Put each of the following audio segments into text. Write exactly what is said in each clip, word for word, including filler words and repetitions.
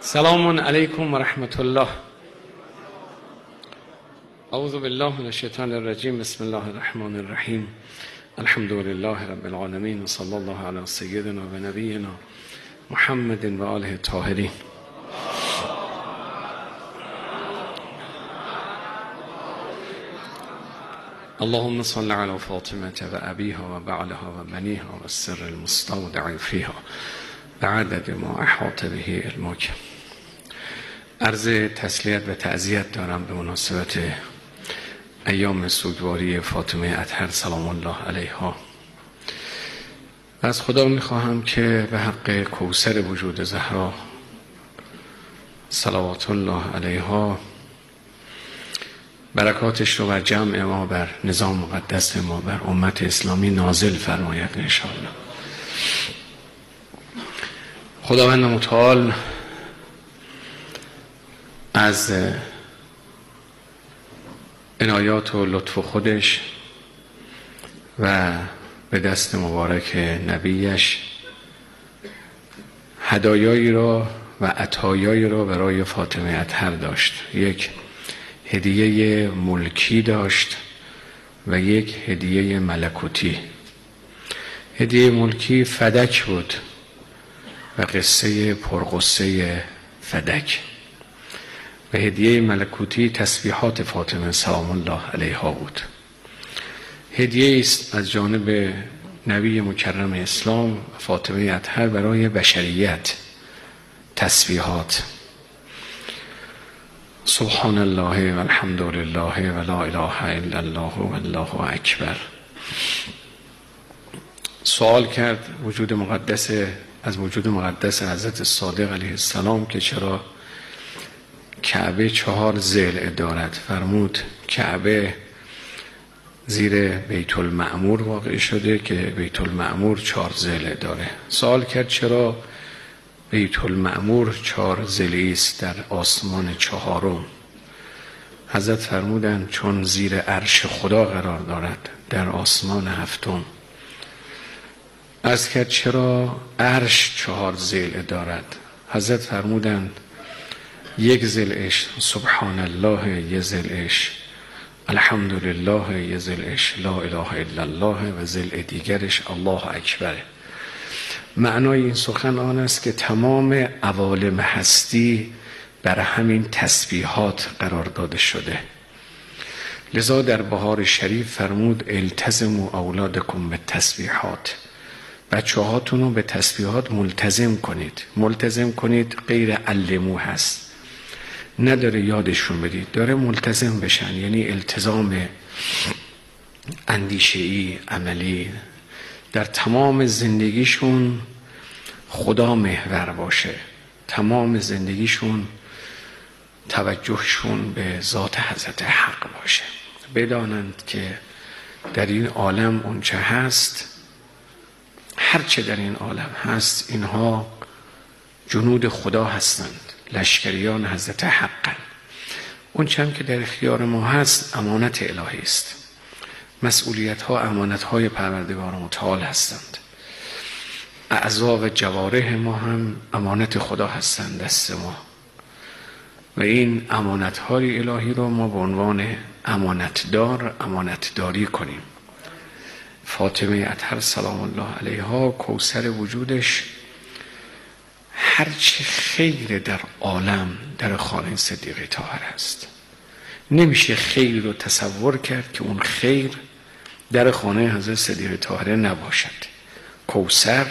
سلام علیکم و رحمت الله. اعوذ بالله من الشیطان الرجیم. بسم الله الرحمن الرحیم. الحمد لله رب العالمین و صلی الله علی سیدنا و نبینا محمد و آله الطاهرین. اللهم صل علی فاطمه و ابیها و بعلها و بنیها و السر المستودع فیها بعدد ما احاط به علمک. عرض تسلیت و تعزیت دارم به مناسبت ایام سوگواری فاطمه اطهر سلام الله علیها. و از خدا میخواهم که به حق کوثر وجود زهرا صلوات الله علیها برکاتش رو بر جمع ما، بر نظام مقدس ما، بر امت اسلامی نازل فرماید انشاءالله. خداوند متعال از عنایات و لطف خودش و به دست مبارک نبیش هدایایی را و عطایایی را برای فاطمه اطهر داشت. یک هدیه ملکی داشت و یک هدیه ملکوتی. هدیه ملکی فدک بود و قصه پرقصه فدک، و هدیه ملکوتی تسبیحات فاطمه سلام الله علیها بود. هدیه است از جانب نبی مکرم اسلام فاطمه اطهر برای بشریت، تسبیحات سبحان الله و الحمد لله و لا اله الا الله و الله اکبر. سوال کرد وجود مقدس از وجود مقدس حضرت صادق علیه السلام که چرا کعبه چهار ضلع دارد. فرمود کعبه زیر بیت المعمور واقع شده که بیت المعمور چهار ضلع داره. سوال کرد چرا بیت المعمور چهار ضلعی است در آسمان چهارم. حضرت فرمودند چون زیر عرش خدا قرار دارد در آسمان هفتم. عرض کرد چرا عرش چهار ضلع دارد. حضرت فرمودند یک ضلعش سبحان الله، یک ضلعش الحمدلله، یک ضلعش لا اله الا الله و ضلع دیگرش الله اکبره. معنای این سخن آن است که تمام عوالم هستی بر همین تسبیحات قرار داده شده. لذا در بهار شریف فرمود التزموا اولادکم به تسبیحات. بچه هاتون رو به تسبیحات ملتزم کنید. ملتزم کنید غیر علمو هست، نداره یادشون بدید، داره ملتزم بشن، یعنی التزام اندیشه‌ای عملی در تمام زندگیشون خدا محور باشه، تمام زندگیشون توجهشون به ذات حضرت حق باشه. بدانند که در این عالم اونچه هست، هر چه در این عالم هست، اینها جنود خدا هستند، لشکریان حضرت حقن. اون چم که در اختیار ما هست امانت الهی است. مسئولیت ها امانت های پروردگار متعال هستند. اعضا و جوارح ما هم امانت خدا هستند دست ما، و این امانت های الهی رو ما به عنوان امانتدار امانت داری کنیم. فاطمه اطهر سلام الله علیها کوثر وجودش هرچی خیر در عالم در خانه صدیقه طاهر است. نمیشه خیر رو تصور کرد که اون خیر در خانه حضرت صدیقه طاهره نباشد. کوثر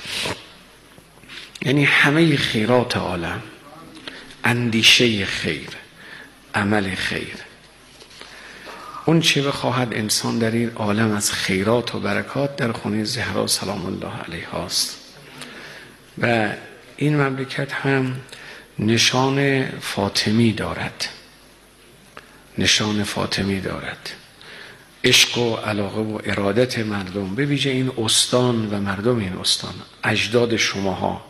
یعنی همه خیرات عالم، اندیشه خیر، عمل خیر. اون چه بخواهد انسان در این عالم از خیرات و برکات در خانه زهرا سلام الله علیها است. و این مملکت هم نشان فاطمی دارد، نشان فاطمی دارد. عشق و علاقه و ارادت مردم، به ویژه این استان و مردم این استان، اجداد شماها،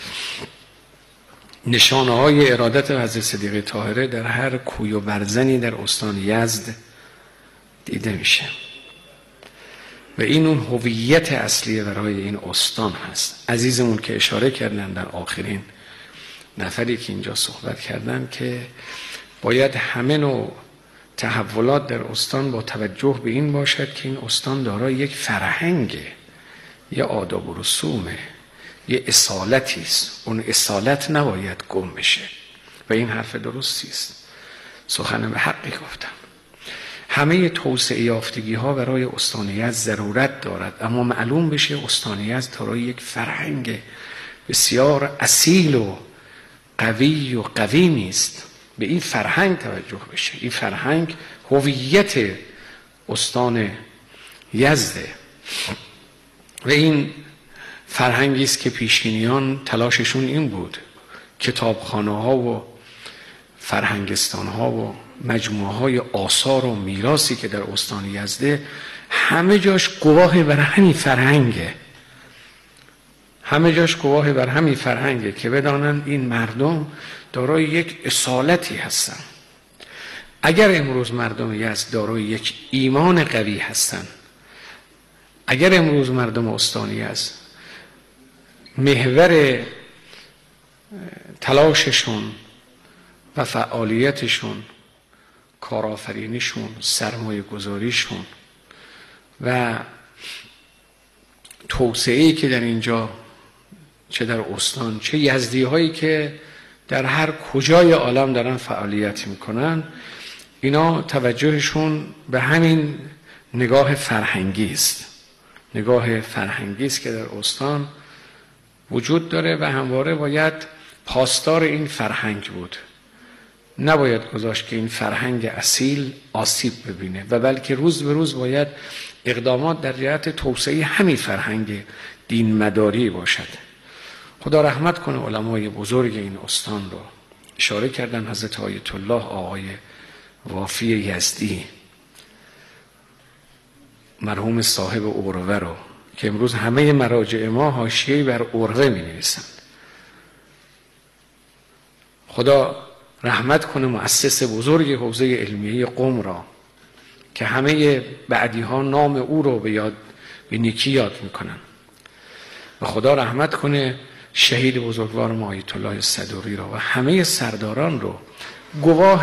نشانه های ارادت حضرت صدیقه طاهره در هر کوی و برزنی در استان یزد دیده میشه. و این اون هویت اصلی برای این استان هست. عزیزمون که اشاره کردن در آخرین نفری که اینجا صحبت کردن که باید همه نوع تحولات در استان با توجه به این باشد که این استان دارای یک فرهنگه، یه آداب و رسومه، یه اصالتی است. اون اصالت نباید گم بشه و این حرف درستی است. سخن به حقی گفتم. همه توسعه یافتگی ها برای استان یزد ضرورت دارد، اما معلوم بشه استان یزد دارای یک فرهنگ بسیار اصیل و قوی و قوی نیست. به این فرهنگ توجه بشه. این فرهنگ هویت استان یزده و این فرهنگی است که پیشینیان تلاششون این بود کتابخانه ها و فرهنگستان ها و مجموعه های آثار و میراثی که در استان یزده همه جاش گواه بر همین فرهنگه، همه جاش گواه بر همین فرهنگه که بدانن این مردم دارای یک اصالتی هستن. اگر امروز مردم یزد دارای یک ایمان قوی هستن، اگر امروز مردم استان یزد محور تلاششون و فعالیتشون، کارآفرینیشون، سرمایه گذاریشون و توسعه‌ای که در اینجا چه در استان چه یزدی هایی که در هر کجای عالم دارن فعالیت میکنن، اینا توجهشون به همین نگاه فرهنگی است. نگاه فرهنگی است که در استان وجود داره و همواره باید پاسدار این فرهنگ بود. نباید گذاشت که این فرهنگ اصیل آسیب ببینه و بلکه روز به روز باید اقدامات در جهت توسعه همین فرهنگ دین مداری باشد. خدا رحمت کنه علمای بزرگ این استان رو. اشاره کردن حضرت آیت الله آقای وافی یزدی مرحوم صاحب عروه رو که امروز همه مراجع ما حاشیه‌ای بر عروه می نویسند. خدا رحمت کنه مؤسس بزرگ حوزه علمیه قم را که همه بعدی ها نام او رو به یاد به نیکی یاد میکنن و خدا رحمت کنه شهید بزرگوار ما آیت الله صدوقی را و همه سرداران رو گواه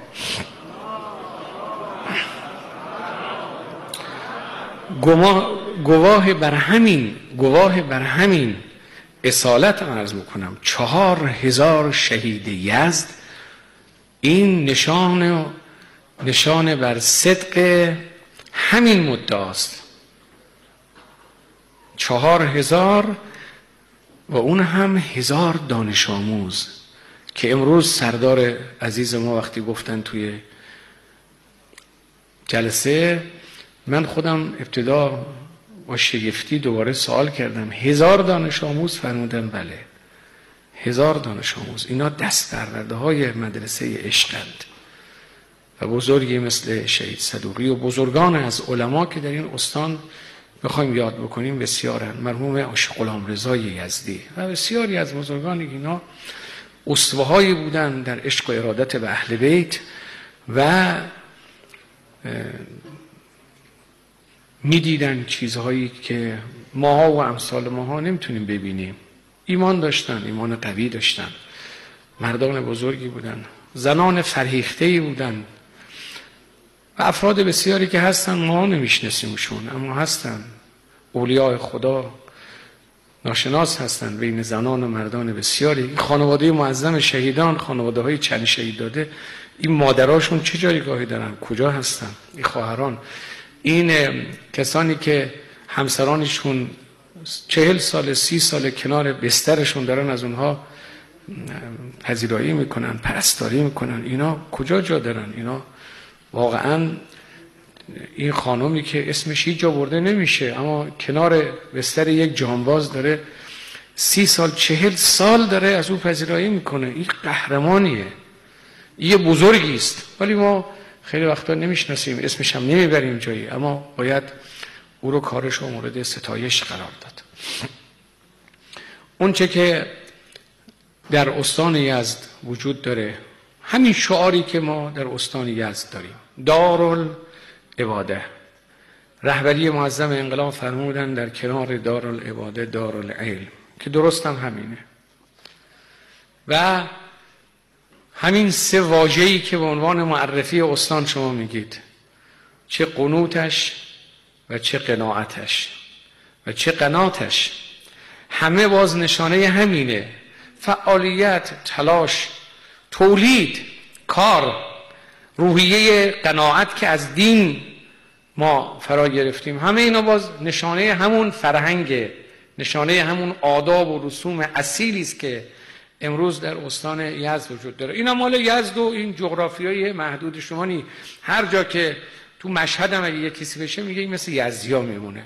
گواه بر همین گواه بر همین اصالت عرض میکنم. چهار هزار شهید یزد این نشان نشان بر صدق همین مدعاست. چهار هزار و اون هم هزار دانش آموز که امروز سردار عزیز ما وقتی گفتن توی جلسه، من خودم ابتدا با شگفتی دوباره سوال کردم هزار دانش آموز؟ فرمودن بله هزار دانش آموز. اینا دست پرورده های مدرسه عشقند و بزرگی مثل شهید صدوقی و بزرگان از علما که در این استان بخوایم یاد بکنیم بسیارن. مرحوم عاشق غلامرضا یزدی و بسیاری از بزرگان اینا اسوه‌هایی بودن در عشق و ارادت به اهل بیت و میدیدن چیزهایی که ماها و امثال ماها نمیتونیم ببینیم. ایمان داشتن، ایمان قوی داشتن، مردان بزرگی بودن، زنان فرهیخته‌ای بودن و افراد بسیاری که هستن ما نمیشناسیمشون اما هستن. اولیاء خدا ناشناس هستن بین زنان و مردان بسیاری. خانواده معظم شهیدان، خانواده های چند شهید داده، این مادراشون چه جایگاهی دارن، کجا هستن؟ این خواهران، این کسانی که همسرانشون چهل سال سی سال کنار بسترشون دارن از اونها پذیرایی میکنن، پرستاری میکنن، اینا کجا جا دارن؟ اینا واقعا این خانومی که اسمش هیچ جا برده نمیشه اما کنار بستر یک جانباز داره سی سال چهل سال داره از او پذیرایی میکنه، این قهرمانیه، این بزرگی است. ولی ما خیلی وقتا نمیشناسیم، اسمش هم نمیبریم جایی، اما باید او رو کارش رو مورد ستایش قرار داد. اون چه که در استان یزد وجود داره، همین شعاری که ما در استان یزد داریم، دارالعباده. رهبری معظم انقلاب فرمودن در کنار دارالعباده دارالعلم، که درست هم همینه. و همین سه واژه‌ای که به عنوان معرفی استان شما میگید، چه قنوتش و چه قناعتش و چه قناتش، همه باز نشانه همینه: فعالیت، تلاش، تولید، کار. روحیه قناعت که از دین ما فرا گرفتیم، همه اینا باز نشانه همون فرهنگ، نشانه همون آداب و رسوم اصیلی است که امروز در استان یزد وجود داره. اینا مال یزد و این جغرافیای محدود شما نی. هر جا که تو مشهد هم اگه یک کسی بشه میگه این مثل یزدیا میمونه،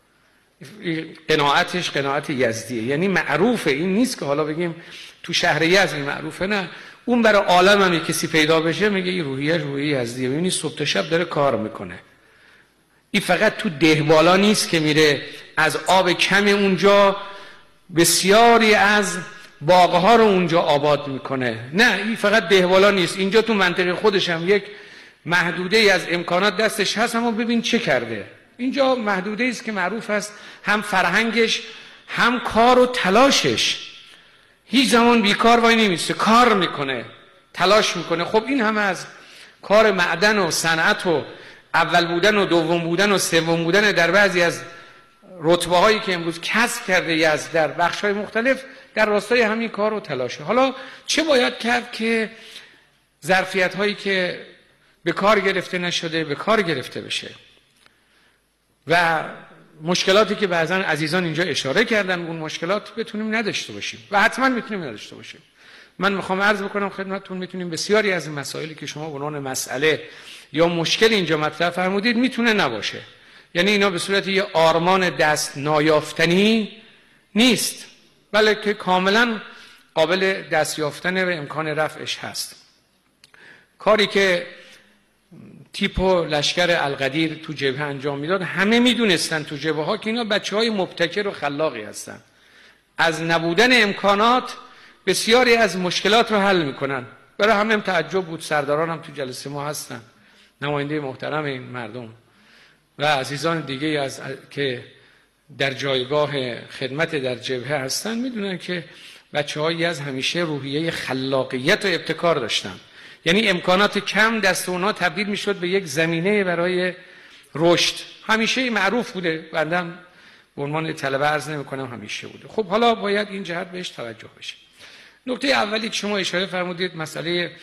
قناعتش قناعت یزدیه، یعنی معروفه. این نیست که حالا بگیم تو شهر یزد معروفه، نه، اون برای عالم هم یک کسی پیدا بشه میگه این روحیه روحیه یزدیه. ببینید صبح تا شب داره کار میکنه. این فقط تو دهبالا نیست که میره از آب کم اونجا بسیاری از باغها رو اونجا آباد میکنه، نه، این فقط دهبالا نیست. اینجا تو منطقه خودش هم یک محدوده ای از امکانات دستش هست، اما ببین چه کرده. اینجا محدوده است که معروف است، هم فرهنگش هم کار و تلاشش. هیچ زمان بیکار وای نمیسته، کار میکنه، تلاش میکنه. خب این همه از کار معدن و صنعت و اول بودن و دوم بودن و سوم بودن در بعضی از رتبه هایی که امروز کسب کرده یزد در بخش های مختلف در راستای همین کار و تلاشه. حالا چه باید کرد که ظرفیت هایی که به کار گرفته نشده به کار گرفته بشه و مشکلاتی که بعضا عزیزان اینجا اشاره کردن اون مشکلات بتونیم نداشته باشیم و حتما میتونیم نداشته باشیم. من میخوام عرض بکنم خدمتتون، میتونیم بسیاری از این مسائلی که شما به عنوان مسئله یا مشکل اینجا مطرح فرمودید میتونه نباشه، یعنی اینا به صورت یه آرمان دست نایافتنی نیست، بلکه کاملا قابل دست یافتن و امکان رفعش هست. کاری که تیپ و لشکر القدیر تو جبهه انجام میداد، همه میدونستن تو جبهه ها که اینا بچه های مبتکر و خلاقی هستن، از نبودن امکانات بسیاری از مشکلات رو حل میکنن. برای همه هم تعجب بود، سرداران هم تو جلسه ما هستن، نماینده محترم این مردم و عزیزان دیگه از که در جایگاه خدمت در جبهه هستن میدونن که بچه هایی از همیشه روحیه خلاقیت و ابتکار داشتن، یعنی امکانات کم دست اونا تبدیل میشد به یک زمینه برای رشد. همیشه معروف بوده، بندم به عنوان طلبه عرض نمی‌کنم همیشه بوده. خب حالا باید این جهت بهش توجه بشه. نکته اولی که شما اشاره فرمودید مسئله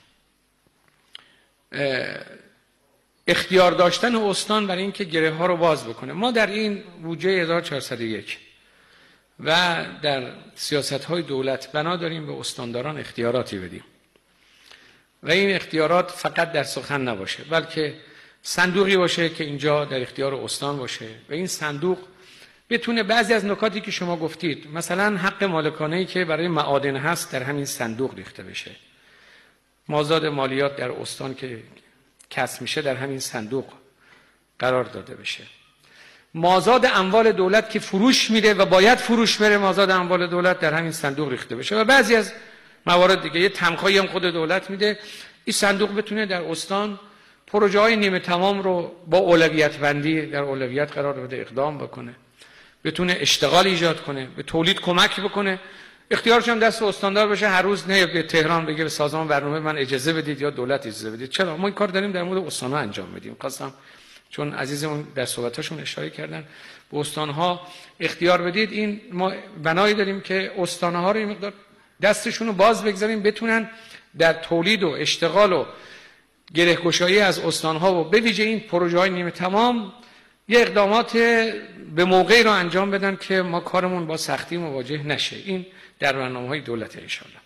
اختیار داشتن استان برای اینکه گره ها رو باز بکنه. ما در این بودجه هزار و چهارصد و یک و در سیاست های دولت بنا داریم به استانداران اختیاراتی بدیم و این اختیارات فقط در سخن نباشه، بلکه صندوقی باشه که اینجا در اختیار استان باشه و این صندوق بتونه بعضی از نکاتی که شما گفتید، مثلا حق مالکانه‌ای که برای معادن هست در همین صندوق ریخته بشه، مازاد مالیات در استان که کسب میشه در همین صندوق قرار داده بشه، مازاد اموال دولت که فروش میره و باید فروش بره، مازاد اموال دولت در همین صندوق ریخته بشه و بعضی از موارد دیگه، یه تنخواهی هم خود دولت میده، این صندوق بتونه در استان پروژه های نیمه تمام رو با اولویت بندی در اولویت قرار بده، اقدام بکنه، بتونه اشتغال ایجاد کنه، به تولید کمک بکنه. اختیارش هم دست استاندار بشه، هر روز نه به تهران بگه به سازمان برنامه من اجازه بدید یا دولت اجازه بدید. چرا ما این کار داریم در مورد استان‌ها انجام میدیم. خواستم چون عزیزمون در صحبتاشون اشاره کردن به استان‌ها اختیار بدید، این ما بنایی داریم که استان‌ها رو این مقدار دستشون رو باز بگذاریم بتونن در تولید و اشتغال و گره‌گشایی از استان‌ها و به ویژه این پروژه‌های نیمه تمام یه اقدامات به موقعی رو انجام بدن که ما کارمون با سختی مواجه نشه. این در برنامه‌های دولت انشاءالله.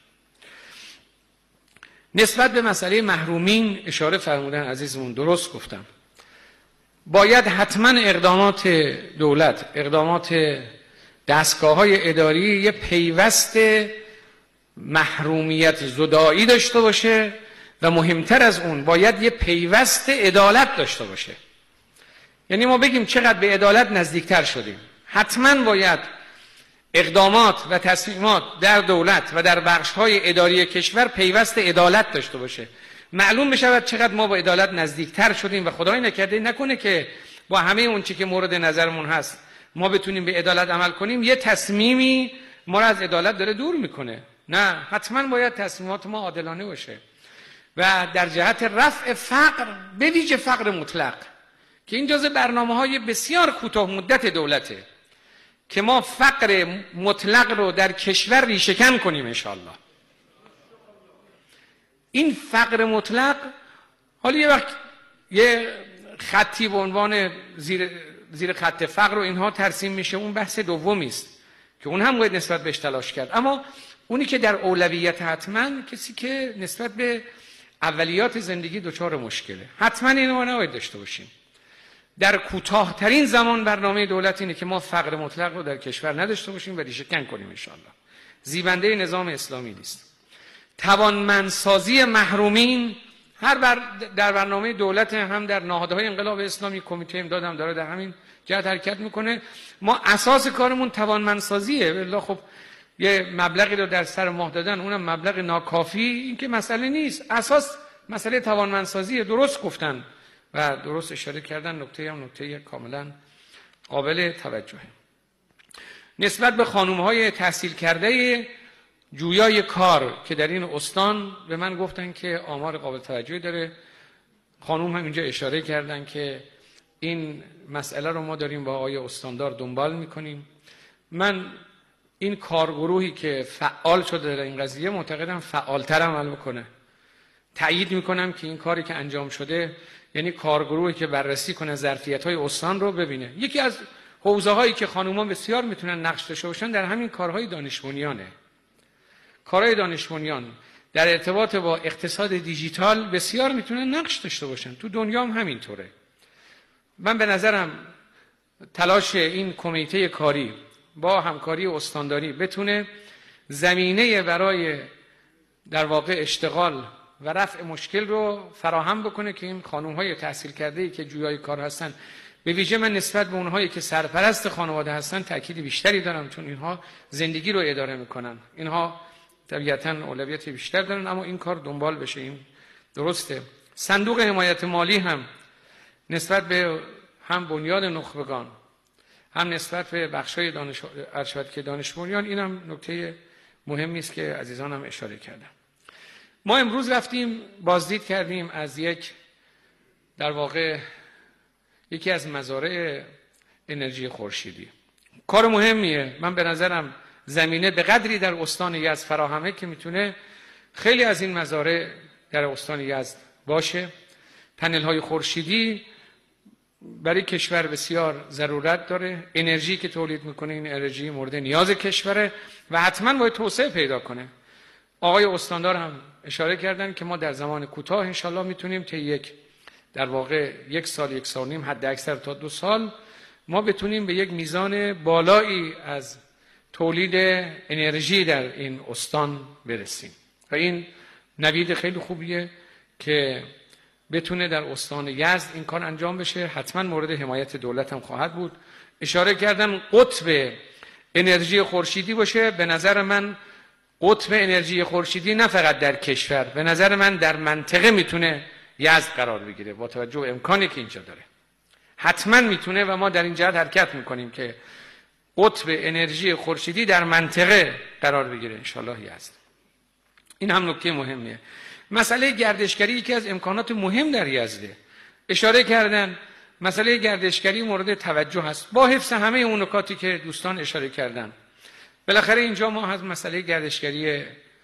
نسبت به مسئله محرومین اشاره فرمودن عزیزمون، درست گفتم، باید حتما اقدامات دولت، اقدامات دستگاه‌های اداری یه پیوست محرومیت زدایی داشته باشه و مهمتر از اون باید یه پیوست عدالت داشته باشه. یعنی ما بگیم چقدر به عدالت نزدیکتر شدیم. حتما باید اقدامات و تصمیمات در دولت و در بخش‌های اداری کشور پیوست عدالت داشته باشه، معلوم بشود چقدر ما با عدالت نزدیکتر شدیم و خدای نکرده نکنه که با همه اون چی که مورد نظرمون هست ما بتونیم به عدالت عمل کنیم، یه تصمیمی ما را از عدالت داره دور میکنه. نه، حتما باید تصمیمات ما عادلانه باشه و در جهت رفع فقر، به ویژه فقر مطلق که این جزء برنامه‌های بسیار کوتاه مدت دولته که ما فقر مطلق رو در کشور ریشه‌کن کنیم انشاءالله. این فقر مطلق، حالا یه وقت یه خطی به عنوان زیر زیر خط فقر و اینها ترسیم میشه، اون بحث دومی است که اون هم باید نسبت بهش تلاش کرد. اما اونی که در اولویت حتما کسی که نسبت به اولیات زندگی دچار مشکله، حتما اینو ما نباید داشته باشیم. در کوتاه‌ترین زمان برنامه دولت اینه که ما فقر مطلق رو در کشور نداشته باشیم و ریشه‌کن کنیم انشاءالله. زیبنده نظام اسلامی نیست. توانمندسازی محرومین هر بر در برنامه دولت هم در نهادهای انقلاب اسلامی، کمیته امداد هم داره در همین جهت حرکت میکنه. ما اساس کارمون توانمندسازیه. والله خب یه مبلغی رو در سر ماه دادن، اونم مبلغ ناکافی، این که مسئله نیست. اساس مسئله توانمندسازیه. درست گفتن و درست اشاره کردن، نکته هم نکته کاملا قابل توجهه. نسبت به خانم‌های تحصیل کرده جویای کار که در این استان به من گفتن که آمار قابل توجهی داره، خانم هم اینجا اشاره کردن که این مسئله رو ما داریم با آقای استاندار دنبال میکنیم. من این کارگروهی که فعال شده در این قضیه معتقدم فعالتر عمل بکنه. تأیید میکنم که این کاری که انجام شده، یعنی کارگروهی که بررسی کنه ظرفیت‌های استان رو ببینه. یکی از حوزه‌هایی که خانوما بسیار میتونن نقش داشته باشن در همین کارهای دانش بنیانه. کارهای دانش بنیان در ارتباط با اقتصاد دیجیتال بسیار میتونن نقش داشته باشن. تو دنیا هم همینطوره. من به نظرم تلاش این کمیته کاری با همکاری استانداری بتونه زمینه برای در واقع اشتغال و رفع مشکل رو فراهم بکنه که این خانم‌های تحصیل کرده‌ای که جویای کار هستن، به ویژه من نسبت به اونهایی که سرپرست خانواده هستن تأکید بیشتری دارم، چون اینها زندگی رو اداره میکنن، اینها طبیعتاً اولویت بیشتر دارن، اما این کار دنبال بشه. این درسته. صندوق حمایت مالی هم نسبت به هم بنیاد نخبگان، هم نسبت به بخشای دانش ارشد که دانش بنیان، این هم نکته مهمی است که عزیزان هم اشاره کردم. ما امروز رفتیم بازدید کردیم از یک در واقع یکی از مزارع انرژی خورشیدی. کار مهمیه. من به نظرم زمینه به قدری در استان یزد فراهمه که میتونه خیلی از این مزارع در استان یزد باشه. پنل های خورشیدی برای کشور بسیار ضرورت داره. انرژی که تولید میکنه این انرژی مورد نیاز کشوره و حتما باید توسعه پیدا کنه. آقای استاندار هم اشاره کردن که ما در زمان کوتاه انشالله میتونیم تا یک در واقع یک سال یک سال نیم حد اکثر تا دو سال ما بتونیم به یک میزان بالایی از تولید انرژی در این استان برسیم و این نوید خیلی خوبیه که بتونه در استان یزد این کار انجام بشه. حتما مورد حمایت دولت هم خواهد بود. اشاره کردم قطب انرژی خورشیدی باشه. به نظر من قطب انرژی خورشیدی نه فقط در کشور، به نظر من در منطقه میتونه یزد قرار بگیره با توجه به امکانی که اینجا داره. حتما میتونه و ما در این جهت حرکت میکنیم که قطب انرژی خورشیدی در منطقه قرار بگیره انشالله یزد. این هم نکته مهمیه. مسئله گردشگری یکی از امکانات مهم در یزده. اشاره کردن مسئله گردشگری مورد توجه است با حفظ همه اون نکاتی که دوستان اشاره کردن. بالاخره اینجا ما از مسئله گردشگری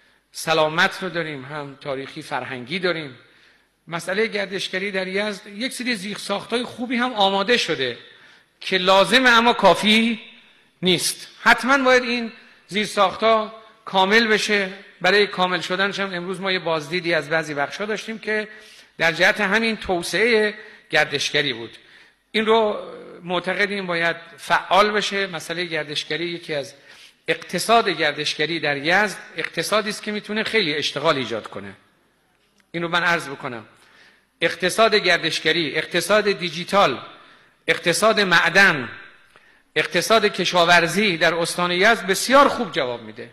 سلامت رو داریم، هم تاریخی فرهنگی داریم. مسئله گردشگری در یزد یک سری زیرساخت‌های خوبی هم آماده شده که لازمه اما کافی نیست. حتما باید این زیرساخت‌ها کامل بشه. برای کامل شدنش هم امروز ما یه بازدیدی از بعضی بخش‌ها داشتیم که در جهت همین توسعه گردشگری بود. این رو معتقدیم باید فعال بشه. مسئله گردشگری یکی از اقتصاد گردشگری در یزد اقتصادی است که میتونه خیلی اشتغال ایجاد کنه. این رو من عرض بکنم. اقتصاد گردشگری، اقتصاد دیجیتال، اقتصاد معدن، اقتصاد کشاورزی در استان یزد بسیار خوب جواب میده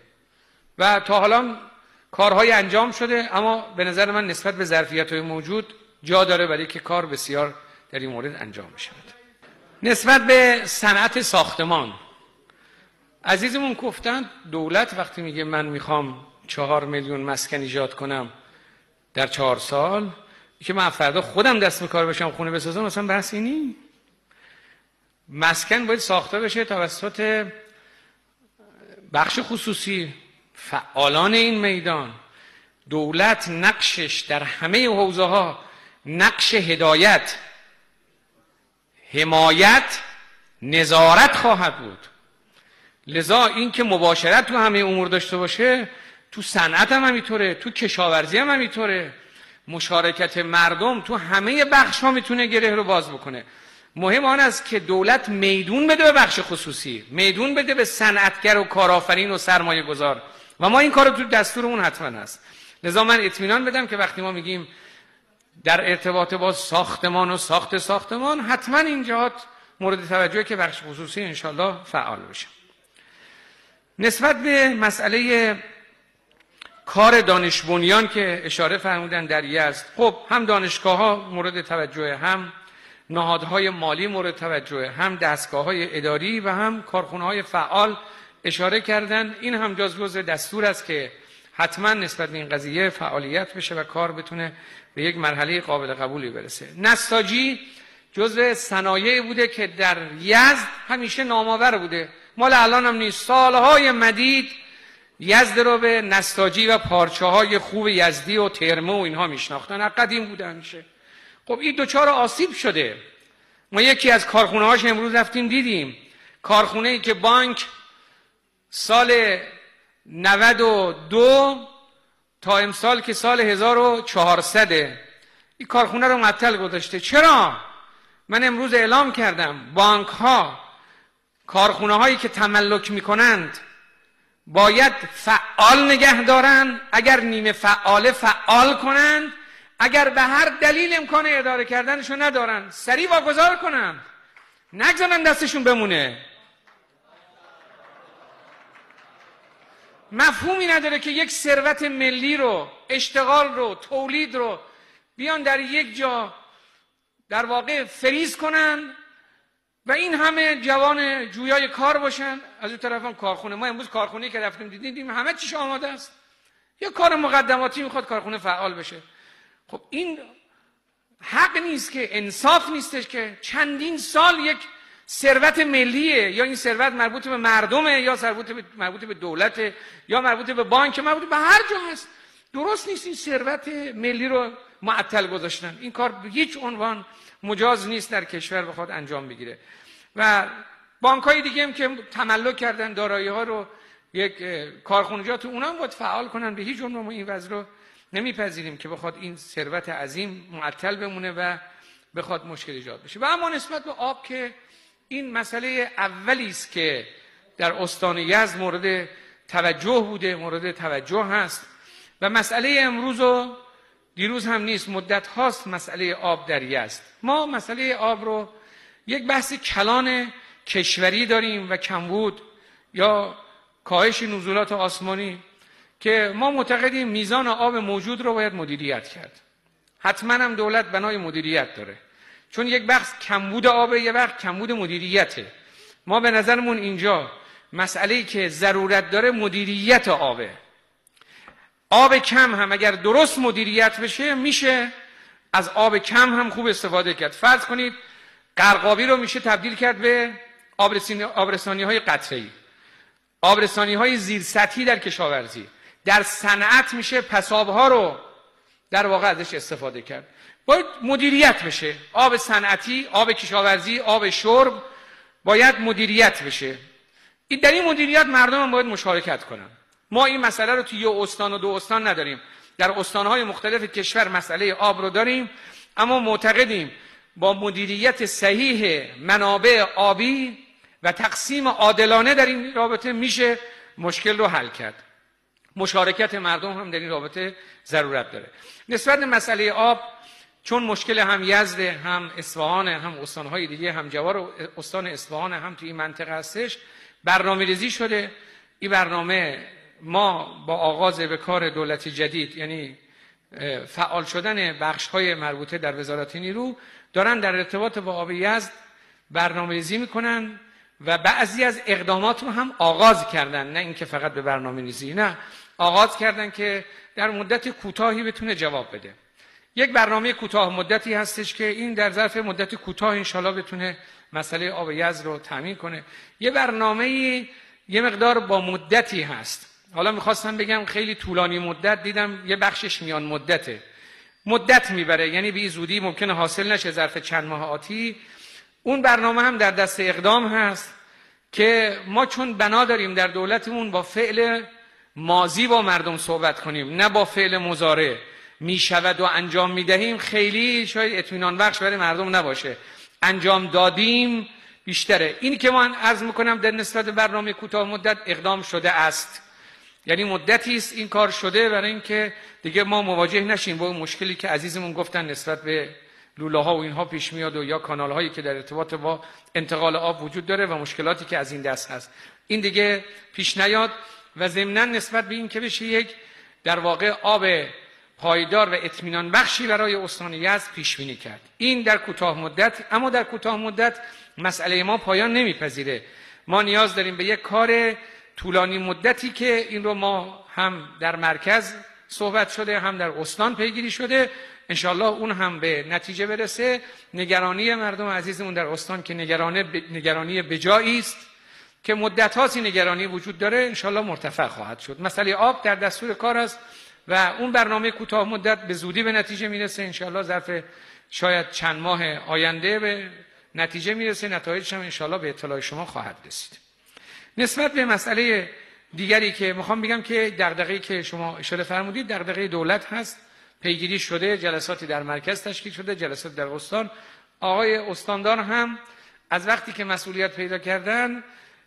و تا حالا کارهای انجام شده، اما به نظر من نسبت به ظرفیت‌های موجود جا داره برای که کار بسیار در این مورد انجام بشه. نسبت به صنعت ساختمان عزیزمون گفتن دولت وقتی میگه من میخوام چهار میلیون مسکن ایجاد کنم در چهار سال که من فردا خودم دست به کار بشم خونه بسازم، مثلا بحث اینی. مسکن باید ساخته بشه توسط بخش خصوصی، فعالان این میدان. دولت نقشش در همه حوزه ها نقش هدایت، حمایت، نظارت خواهد بود. لذا این که مباشرت تو همه امور داشته باشه، تو صنعت هم همینطوره، تو کشاورزی هم همینطوره. مشارکت مردم تو همه بخش ها میتونه گره رو باز بکنه. مهم آن است که دولت میدون بده به بخش خصوصی، میدون بده به صنعتگر و کارآفرین و سرمایه گذار، و ما این کار تو دستورمون حتما هست. لذا من اطمینان بدم که وقتی ما میگیم در ارتباط با ساختمان و ساخت ساختمان، حتما این جهات مورد توجهه که بخش خصوصی انشالله فعال بشه. نسبت به مسئله کار دانش بنیان که اشاره فرمودن در یزد، خب هم دانشگاه ها مورد توجه، هم نهادهای مالی مورد توجه، هم دستگاه های اداری و هم کارخونه های فعال اشاره کردن. این هم جزء دستور است که حتما نسبت به این قضیه فعالیت بشه و کار بتونه به یک مرحله قابل قبولی برسه. نساجی جزء صنایع بوده که در یزد همیشه نامآور بوده، مال الان هم نیست. سالهای مدید یزد رو به نساجی و پارچه های خوب یزدی و ترمه و اینها میشناختن، قدیم بوده همیشه. خب این دوچار آسیب شده. ما یکی از کارخونه هاش امروز رفتیم دیدیم، کارخونه ای که بانک سال نود و دو تا امسال که سال هزار و چهارصد این کارخونه رو معطل گذاشته. چرا؟ من امروز اعلام کردم بانک ها کارخونه هایی که تملک میکنند باید فعال نگه دارن، اگر نیمه فعال فعال کنند، اگر به هر دلیل امکان اداره کردنشو ندارن سریع واگذار کنن، نگذارن دستشون بمونه. مفهومی نداره که یک ثروت ملی رو، اشتغال رو، تولید رو بیان در یک جا در واقع فریز کنن و این همه جوان جویای کار باشن. از اون طرف هم کارخونه، ما امروز کارخونه‌ای که رفتیم دیدیم همه چیش آماده است، یا کار مقدماتی میخواد کارخونه فعال بشه. خب این حق نیست، که انصاف نیستش که چندین سال یک ثروت ملیه، یا این ثروت مربوط به مردمه، یا مربوط به مربوط به دولته، یا مربوط به بانک، مربوط به هر جا هست. درست نیست این ثروت ملی رو معطل گذاشتن. این کار به هیچ عنوان مجاز نیست در کشور بخواد انجام بگیره. و بانک‌های دیگه هم که تملک کردن دارایی ها رو، یک کارخونجات اونا هم باید فعال کنن. به هیچ عنوان ما این وضع رو نمیپذیریم که بخواد این ثروت عظیم معطل بمونه و بخواد مشکل ایجاد بشه. و اما نسبت به آب که این مسئله اولی است که در استان یزد مورد توجه بوده، مورد توجه هست و مسئله امروز و دیروز هم نیست، مدت هاست مسئله آب در یزد. ما مسئله آب رو یک بحث کلان کشوری داریم و کمبود یا کاهش نزولات آسمانی که ما معتقدیم میزان آب موجود رو باید مدیریت کرد. حتما هم دولت بنای مدیریت داره، چون یک بخش کمبود آبه، یک بخش کمبود مدیریته. ما به نظرمون اینجا مسئله‌ای که ضرورت داره مدیریت آبه. آب کم هم اگر درست مدیریت بشه میشه از آب کم هم خوب استفاده کرد. فرض کنید قرقابی رو میشه تبدیل کرد به آبرسانی های قطره‌ای، آبرسانی های زیر سطحی در کشاورزی. در صنعت میشه پساب ها رو در واقع ازش استفاده کرد. باید مدیریت بشه. آب صنعتی، آب کشاورزی، آب شرب باید مدیریت بشه. این در این مدیریت مردم هم باید مشارکت کنن. ما این مسئله رو توی یه استان و دو استان نداریم. در استانهای مختلف کشور مسئله آب رو داریم، اما معتقدیم با مدیریت صحیح منابع آبی و تقسیم عادلانه در این رابطه میشه مشکل رو حل کرد. مشارکت مردم هم در این رابطه ضرورت داره. نسبت به مسئله آب، چون مشکل هم یزد، هم اصفهان، هم استانهای دیگه، هم جوار و استان اصفهان هم توی این منطقه هستش، برنامه‌ریزی شده. این برنامه ما با آغاز به کار دولت جدید، یعنی فعال شدن بخش‌های مربوطه در وزارت نیرو، دارن در ارتباط با آب یزد برنامه‌ریزی میکنن و بعضی از اقدامات رو هم آغاز کردن. نه اینکه فقط به برنامه‌ریزی، نه، آغاز کردن که در مدت کوتاهی بتونه جواب بده. یک برنامه کوتاه مدتی هستش که این در ظرف مدت کوتاه انشالله بتونه مسئله آب یزد رو تامین کنه. یه برنامه یه مقدار با مدتی هست. حالا میخواستم بگم خیلی طولانی مدت، دیدم یه بخشش میان مدته، مدت میبره، یعنی به زودی ممکنه حاصل نشه ظرف چند ماه آتی. اون برنامه هم در دست اقدام هست که ما چون بنا داریم در دولتمون با فعل ماضی با مردم صحبت کنیم، نه با فعل مضارع، میشود و انجام میدهیم، خیلی شاید اطمینان بخش برای مردم نباشه. انجام دادیم بیشتره. این که من عرض میکنم در نسبت برنامه کوتاه مدت اقدام شده است، یعنی مدتی است این کار شده برای اینکه دیگه ما مواجه نشیم با اون مشکلی که عزیزمون گفتن نسبت به لوله ها و اینها پیش میاد و یا کانال هایی که در ارتباط با انتقال آب وجود داره و مشکلاتی که از این دست هست، این دیگه پیش نیاد. و ضمناً نسبت به این که بشه یک در واقع آب پایدار و اطمینان بخشی برای استان یزد پیش بینی کرد. این در کوتاه مدت. اما در کوتاه مدت مسئله ما پایان نمیپذیره. ما نیاز داریم به یک کار طولانی مدتی که این رو ما هم در مرکز صحبت شده هم در استان پیگیری شده، انشالله اون هم به نتیجه برسه. نگرانی مردم عزیزمون در استان که نگرانی ب... نگرانی بجایی است که مدت هاست نگرانی وجود داره، انشالله مرتفع خواهد شد. مسئله آب در دستور کار است و اون برنامه کوتاه مدت به زودی به نتیجه میرسه، انشالله ظرف شاید چند ماه آینده به نتیجه میرسه. نتایجش هم انشالله به اطلاع شما خواهد رسید. نسبت به مسئله دیگری که میخوام بگم که دغدغه‌ای که شما اشاره فرمودید دغدغه دولت هست، پیگیری شده، جلساتی در مرکز تشکیل شده، جلسات در استان. آقای استاندار هم از وقتی که مسئولیت پیدا کردن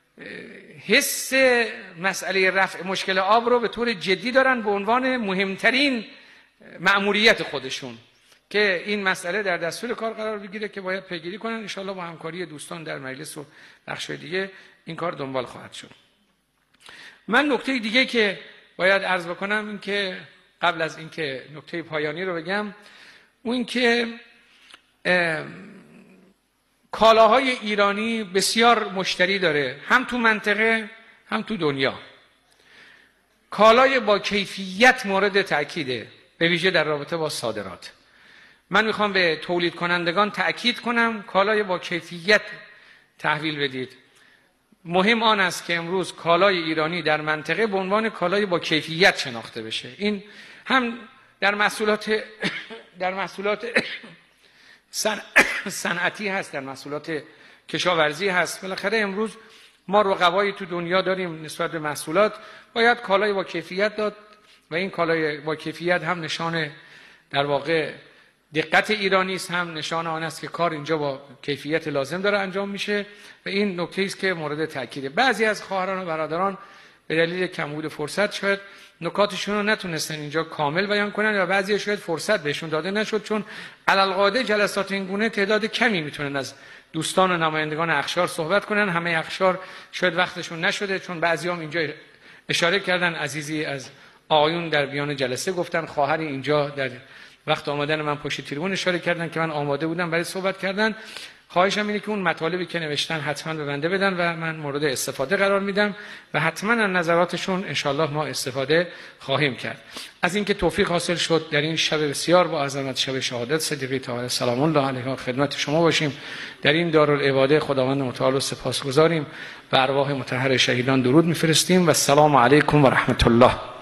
حس مسئله رفع مشکل آب رو به طور جدی دارن به عنوان مهمترین مأموریت خودشون که این مسئله در دستور کار قرار بگیره که باید پیگیری کنن. ان شاءالله با همکاری دوستان در مجلس و بخش‌های دیگه این کار دنبال خواهد شد. من نکته دیگه که باید عرض بکنم این که قبل از اینکه نکته پایانی رو بگم، اون که کالاهای ایرانی بسیار مشتری داره، هم تو منطقه هم تو دنیا. کالای با کیفیت مورد تأکیده، به ویژه در رابطه با صادرات. من میخوام به تولید کنندگان تأکید کنم کالای با کیفیت تحویل بدید. مهم آن است که امروز کالای ایرانی در منطقه به عنوان کالای با کیفیت شناخته بشه. این هم در محصولات در محصولات صنعتی هست، در محصولات کشاورزی هست. بالاخره امروز ما رقبایی تو دنیا داریم نسبت به محصولات، باید کالای با کیفیت داد و این کالای با کیفیت هم نشان در واقع دقت ایرانی است، هم نشان آن است که کار اینجا با کیفیت لازم داره انجام میشه و این نکته است که مورد تاکیده. بعضی از خواهران و برادران به دلیل کمبود فرصت شاید نکاتشون رو نتونستن اینجا کامل بیان کنن و بعضی شاید فرصت بهشون داده نشد، چون علالقاعده جلسات این گونه تعداد کمی میتونن از دوستان و نمایندگان اقشار صحبت کنن. همه اقشار شاید وقتشون نشده، چون بعضیام اینجا اشاره کردن، عزیزی از آقایون در بیان جلسه گفتن، خواهری اینجا در وقت آمدن من پشت تریبون اشاره کردن که من آماده بودم برای صحبت کردن. خواهشم اینه که اون مطالبی که نوشتن حتما به بنده بدن و من مورد استفاده قرار میدم و حتما از نظراتشون انشالله ما استفاده خواهیم کرد. از اینکه توفیق حاصل شد در این شب بسیار با عظمت، شب شهادت صدیقه طاهره سلام الله علیها، خدمت شما باشیم. در این دارالعباده خداوند متعال و سپاسگزاریم و ارواح مطهر شهیدان درود میفرستیم و السلام علیکم و رحمت الله.